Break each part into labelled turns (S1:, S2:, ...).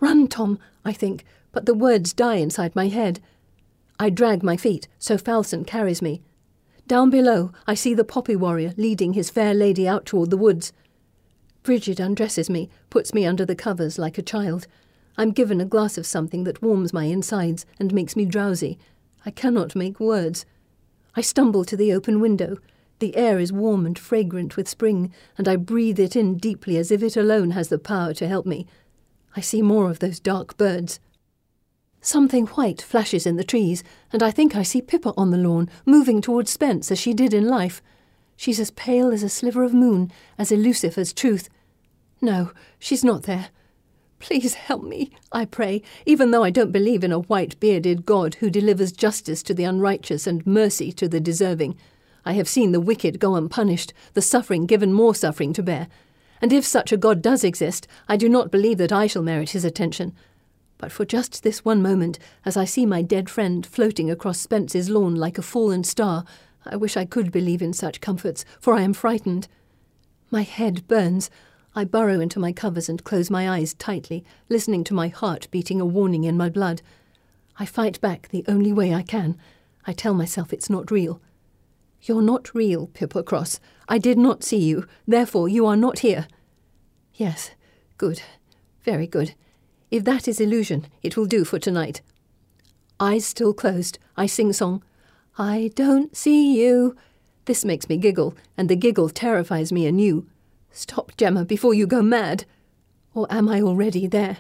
S1: Run, Tom, I think, but the words die inside my head. I drag my feet, so Falson carries me. Down below, I see the poppy warrior leading his fair lady out toward the woods. Bridget undresses me, puts me under the covers like a child. I'm given a glass of something that warms my insides and makes me drowsy. I cannot make words. I stumble to the open window. The air is warm and fragrant with spring, and I breathe it in deeply as if it alone has the power to help me. I see more of those dark birds. Something white flashes in the trees, and I think I see Pippa on the lawn, moving towards Spence as she did in life. She's as pale as a sliver of moon, as elusive as truth. No, she's not there. Please help me, I pray, even though I don't believe in a white-bearded God who delivers justice to the unrighteous and mercy to the deserving. I have seen the wicked go unpunished, the suffering given more suffering to bear. And if such a God does exist, I do not believe that I shall merit his attention. But for just this one moment, as I see my dead friend floating across Spence's lawn like a fallen star, I wish I could believe in such comforts, for I am frightened. My head burns. I burrow into my covers and close my eyes tightly, listening to my heart beating a warning in my blood. I fight back the only way I can. I tell myself it's not real. You're not real, Pippa Cross. I did not see you. Therefore, you are not here. Yes, good. Very good. If that is illusion, it will do for tonight. Eyes still closed, I sing-song. I don't see you. This makes me giggle, and the giggle terrifies me anew. Stop, Gemma, before you go mad. Or am I already there?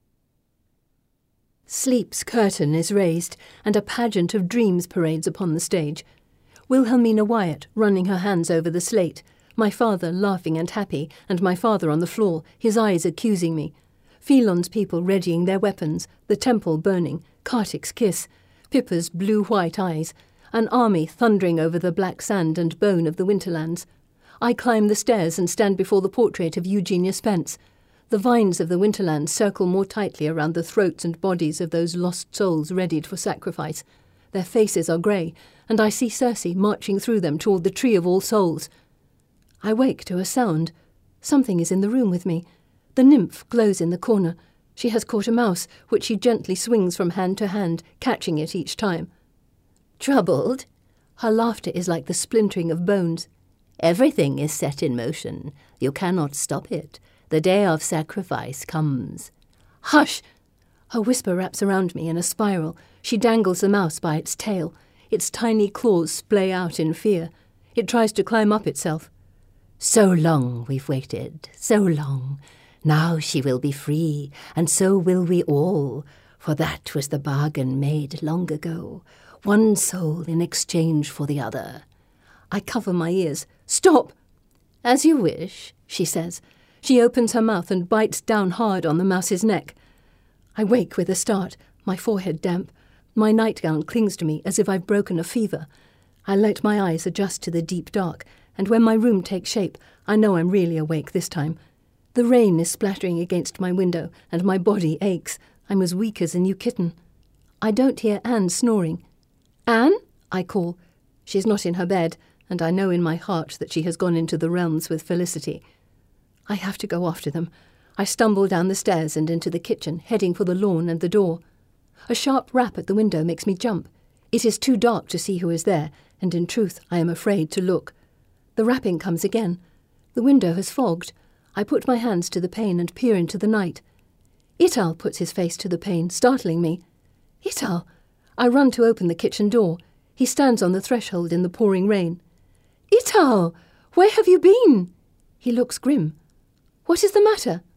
S1: Sleep's curtain is raised, and a pageant of dreams parades upon the stage. Wilhelmina Wyatt running her hands over the slate, my father laughing and happy, and my father on the floor, his eyes accusing me. Phelon's people readying their weapons, the temple burning, Kartik's kiss, Pippa's blue-white eyes, an army thundering over the black sand and bone of the Winterlands. I climb the stairs and stand before the portrait of Eugenia Spence. The vines of the Winterlands circle more tightly around the throats and bodies of those lost souls readied for sacrifice. Their faces are grey, and I see Circe marching through them toward the Tree of All Souls. I wake to a sound. Something is in the room with me. The nymph glows in the corner. She has caught a mouse, which she gently swings from hand to hand, catching it each time.
S2: Troubled?
S1: Her laughter is like the splintering of bones.
S2: Everything is set in motion. You cannot stop it. The day of sacrifice comes.
S1: Hush! Her whisper wraps around me in a spiral. She dangles the mouse by its tail. Its tiny claws splay out in fear. It tries to climb up itself.
S2: So long we've waited, so long. Now she will be free, and so will we all, for that was the bargain made long ago. One soul in exchange for the other.
S1: I cover my ears. Stop!
S2: As you wish,
S1: she says. She opens her mouth and bites down hard on the mouse's neck. I wake with a start, my forehead damp. My nightgown clings to me as if I've broken a fever. I let my eyes adjust to the deep dark, and when my room takes shape, I know I'm really awake this time. The rain is splattering against my window, and my body aches. I'm as weak as a new kitten. I don't hear Anne snoring. Anne? I call. She's not in her bed, and I know in my heart that she has gone into the realms with Felicity. I have to go after them. I stumble down the stairs and into the kitchen, heading for the lawn and the door. A sharp rap at the window makes me jump. It is too dark to see who is there, and in truth I am afraid to look. The rapping comes again. The window has fogged. I put my hands to the pane and peer into the night. Ital puts his face to the pane, startling me. Ital! I run to open the kitchen door. He stands on the threshold in the pouring rain. Ital! Where have you been? He looks grim. What is the matter?